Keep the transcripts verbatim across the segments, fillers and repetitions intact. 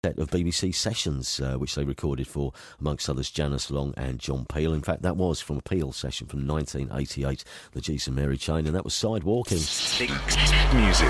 Set of B B C sessions, uh, which they recorded for, amongst others, Janice Long and John Peel. In fact, that was from a Peel session from nineteen eighty-eight, the Jeeves and Mary Chain, and that was Sidewalking. Six Music.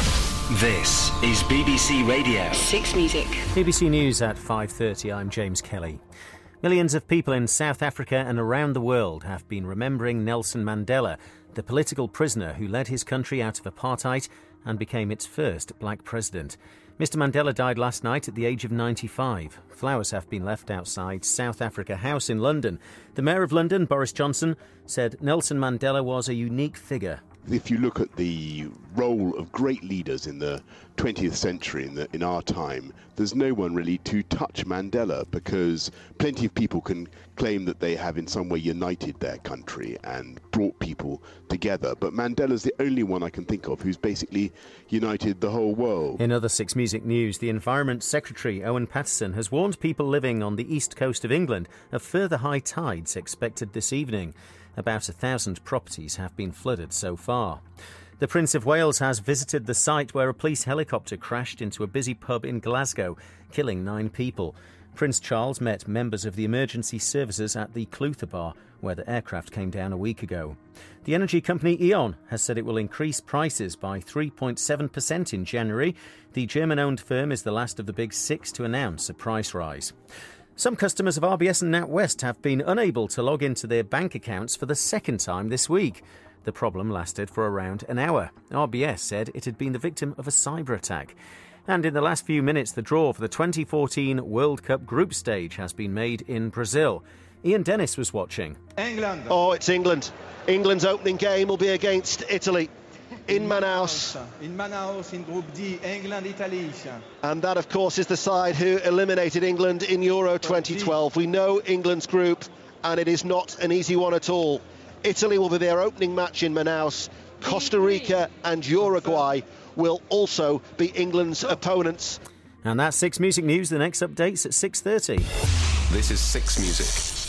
This is B B C Radio. Six Music. B B C News at five thirty. I'm James Kelly. Millions of people in South Africa and around the world have been remembering Nelson Mandela, the political prisoner who led his country out of apartheid and became its first black president. Mister Mandela died last night at the age of ninety-five. Flowers have been left outside South Africa House in London. The Mayor of London, Boris Johnson, said Nelson Mandela was a unique figure. If you look at the role of great leaders in the twentieth century, in, the, in our time, there's no one really to touch Mandela, because plenty of people can claim that they have in some way united their country and brought people together. But Mandela's the only one I can think of who's basically united the whole world. In other Six Music news, the Environment Secretary, Owen Paterson, has warned people living on the east coast of England of further high tides expected this evening. About a thousand properties have been flooded so far. The Prince of Wales has visited the site where a police helicopter crashed into a busy pub in Glasgow, killing nine people. Prince Charles met members of the emergency services at the Clutha Bar, where the aircraft came down a week ago. The energy company E.ON has said it will increase prices by three point seven percent in January. The German-owned firm is the last of the big six to announce a price rise. Some customers of R B S and NatWest have been unable to log into their bank accounts for the second time this week. The problem lasted for around an hour. R B S said it had been the victim of a cyber attack. And in the last few minutes, the draw for the twenty fourteen World Cup group stage has been made in Brazil. Ian Dennis was watching. England. Oh, it's England. England's opening game will be against Italy. In Manaus. In Manaus, in Group D, England, Italy. And that, of course, is the side who eliminated England in Euro twenty twelve. We know England's group, and it is not an easy one at all. Italy will be their opening match in Manaus. Costa Rica and Uruguay will also be England's opponents. And that's Six Music News. The next update's at six thirty. This is Six Music.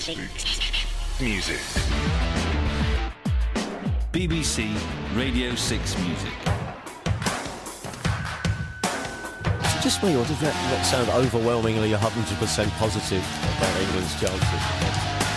Six Music. B B C Radio six Music. Is it just me, or does that, that sound overwhelmingly one hundred percent positive about England's chances?